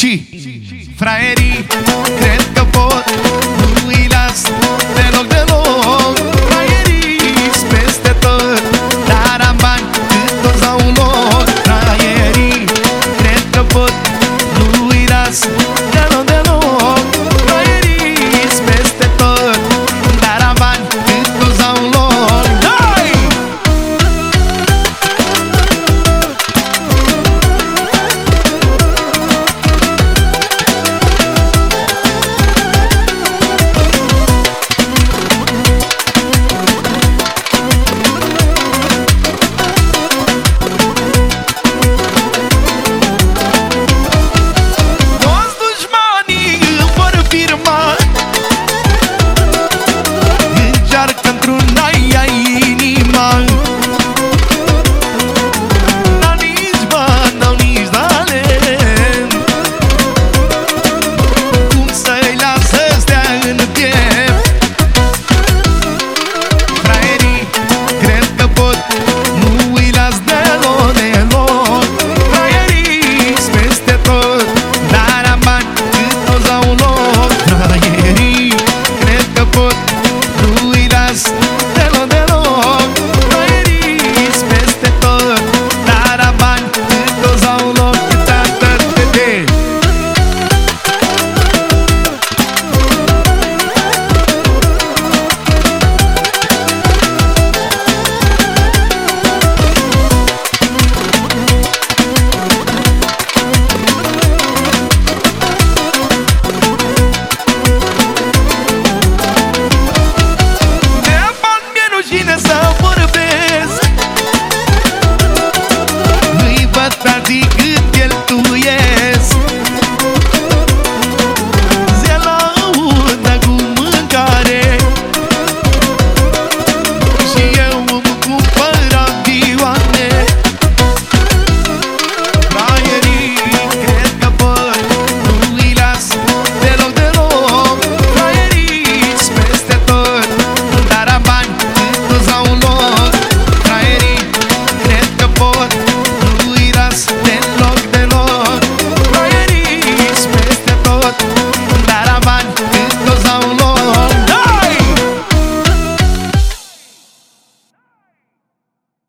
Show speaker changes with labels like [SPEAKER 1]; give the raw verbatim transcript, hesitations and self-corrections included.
[SPEAKER 1] Și fraierii cred că pot, nu-i las deloc, deloc. Fraierii-s peste tot, dar am bani cât toți la un loc. Fraierii cred că pot, nu-i las deloc, deloc.